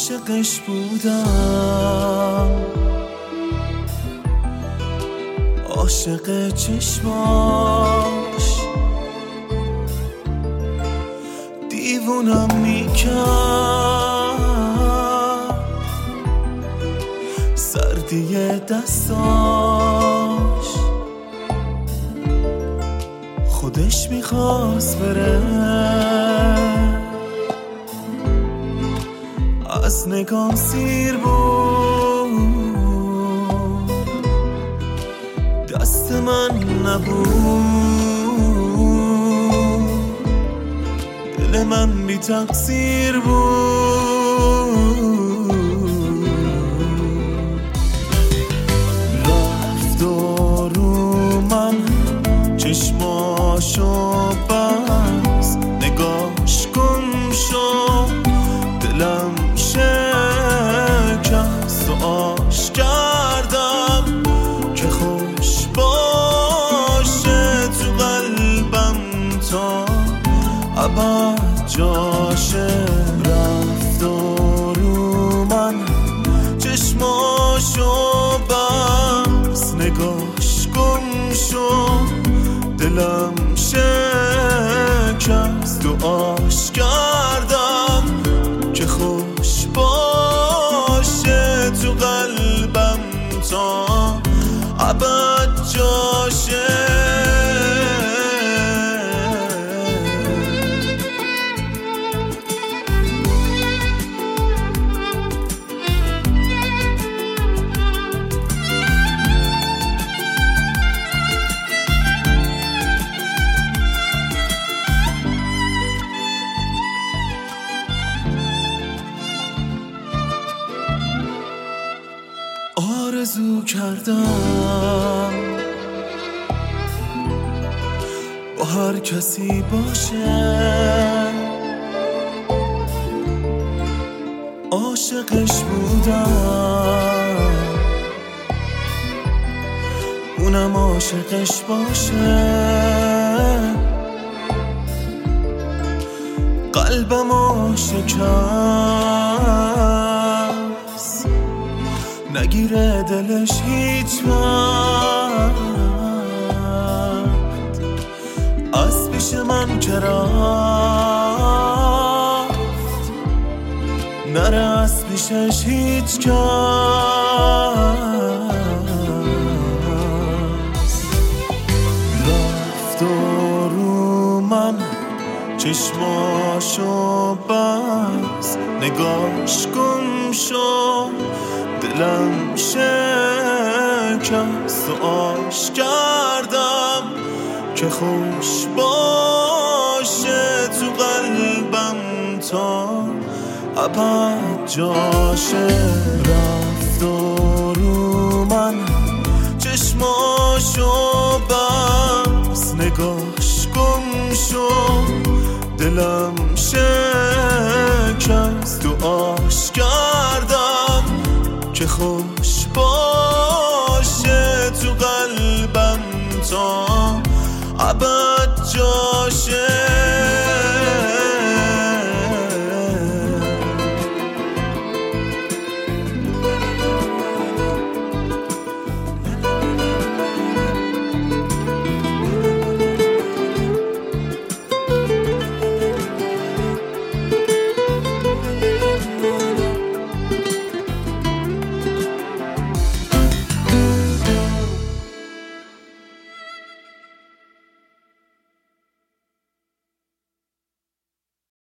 عاشقش بودم، عاشق چشماش دیوونم میکرد، سردی دستاش خودش میخواست بره، از نگام سیر بود، دست من نبود، دل من بی تقصیر بود. رفت و رو من چشماشو بست، نگاش گم شد، دلم شکست و آش کردم که خوش باشه تو قلبم تا ابد جاشه. رفت و رو من چشماشو بست، نگاش گم شد، دلم شکست و آش کردم که خوش باشه تو قلبم تا ابد جاشه. آرزو کردم با هر کسی باشه، عاشقش بودم اونم عاشقش باشه، قلبمو شکست، نگیره دلش هیچ وقت، از پیش من که رفت، نره از پیشش هیچ کس. رفت و رو من چشماشو بست، نگاش گم شد، دلم شکست و آش کردم که خوش باشه تو قلبم تا ابد جاشه. رفت و رو من چشماشو بست، نگاش گم شد، دلم شکست